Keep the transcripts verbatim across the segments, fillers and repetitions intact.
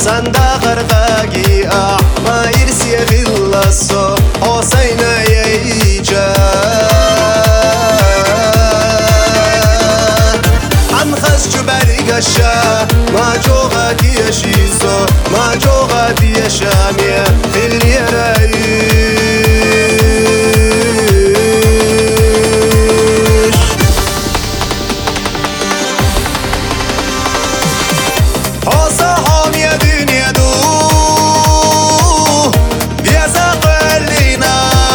Sanda gargagi ah ma irsi gillasso Hosayna yeyca Ankhas jubari gasha Ma joga diyashiso Ma joga diyashamia Fil yaraish Hosa hamia dünya du Biasa qallina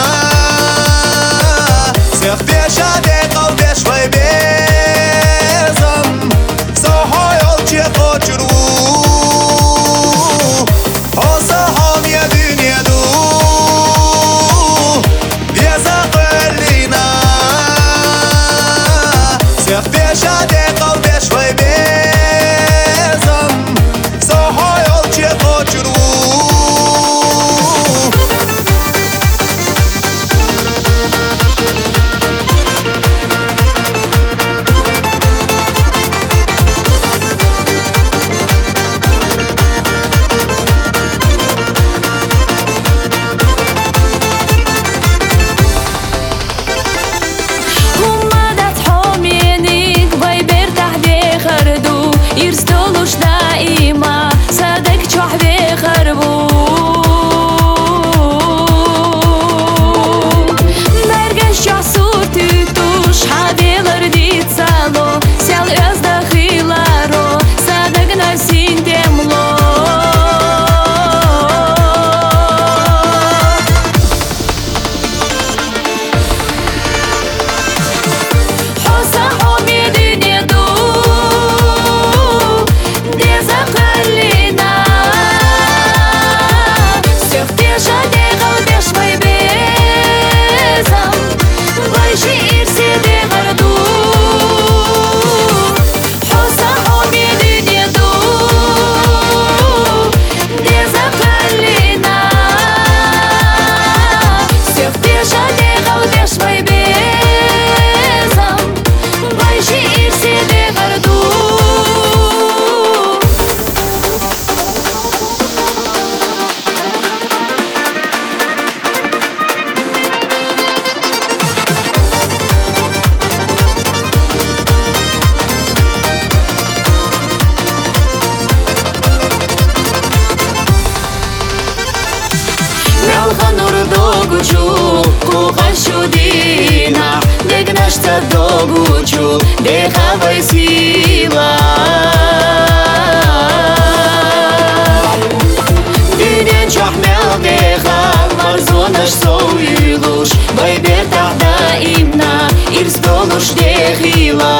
Seq biasha de qawdesh way bezam Soho yol çi qochru Hosa hamia dünya du Biasa qallina Seq biasha de qawdesh way bezam Soho yol çi qochru يرستولوش دائما صدق شحبي خربو برگش جاسور توتوش حديلر ديت سالو سيال ازدا خيلارو صدق نفسين دملو حوصا حومي دنيا دو Кухашудина, дегнашта догучу, дехавай сила. Динен чахмел дехал, марзонаш соуилуш, байбер тахда имна, ирстолуш дехила.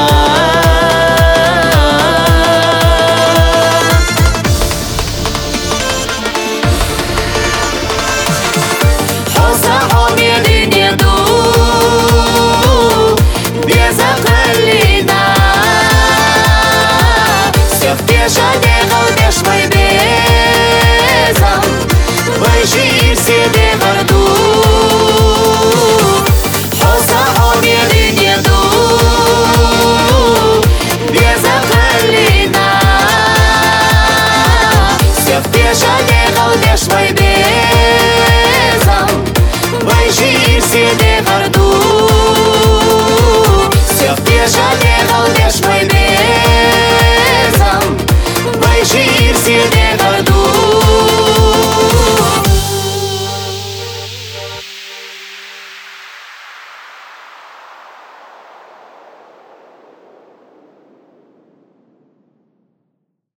Седе гарду, все в пешаде галде.